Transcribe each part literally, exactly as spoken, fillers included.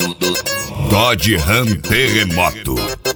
Dodge Ram Terremoto.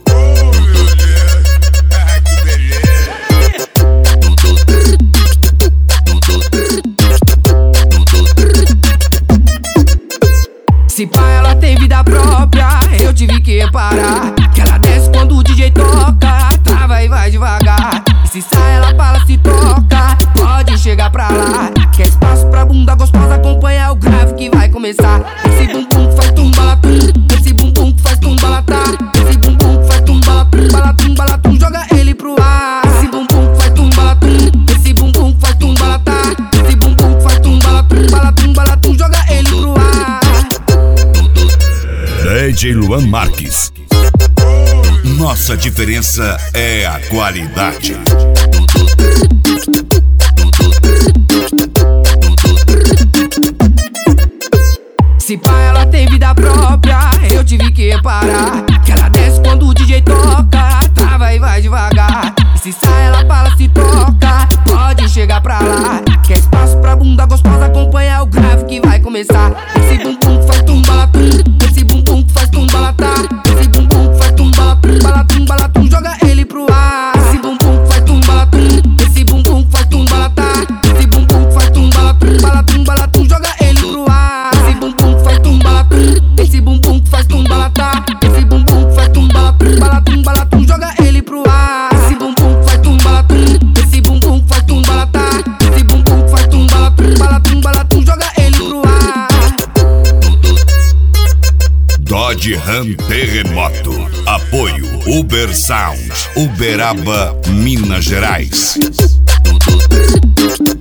Se pá, ela tem vida própria, eu tive que reparar que ela desce quando o D J toca, trava e vai devagar. E se sai, ela fala, se toca, pode chegar pra lá. Quer espaço pra bunda gostosa, acompanha o grave que vai começar. Esse bumbum que faz tumbalatum, esse bumbum que faz tumbalatá, esse bumbum que faz tumbalatum, balatum, balatum, joga ele pro ar. Esse bumbum que faz tumbalatum, esse bumbum que faz tumbalatá, esse bumbum que faz tumbalatum, balatum, balatum, joga ele pro ar. D J Luan Marques. Nossa diferença é a qualidade. Se pá, ela tem vida própria, eu tive que reparar que ela desce quando o D J toca, trava e vai devagar. E se sai, ela fala, se toca, pode chegar pra lá. Quer espaço pra bunda gostosa, acompanha o grave que vai começar. Esse bumbum que faz tumbalatum, esse bumbum que faz tumbalatá, esse bumbum que faz tumbalatum, balatum, balatum, joga ele pro ar. Esse bumbum que faz tumbalatum, esse bumbum que faz tumbalatá, esse bumbum que faz tumbalatum, balatum, balatum, joga ele pro ar. Esse bumbum que faz tumbalatum, esse bumbum que faz tumbalatá, esse bumbum que faz tumbalatum, balatum, balatum, joga ele pro ar. Esse bumbum que faz tumbalatum, esse bumbum que faz tumbalatá, esse bumbum que faz tumbalatum, balatum, balatum, joga ele pro ar. Dodge Ram Terremoto. Apoio Uber Sound, Uberaba, Minas Gerais.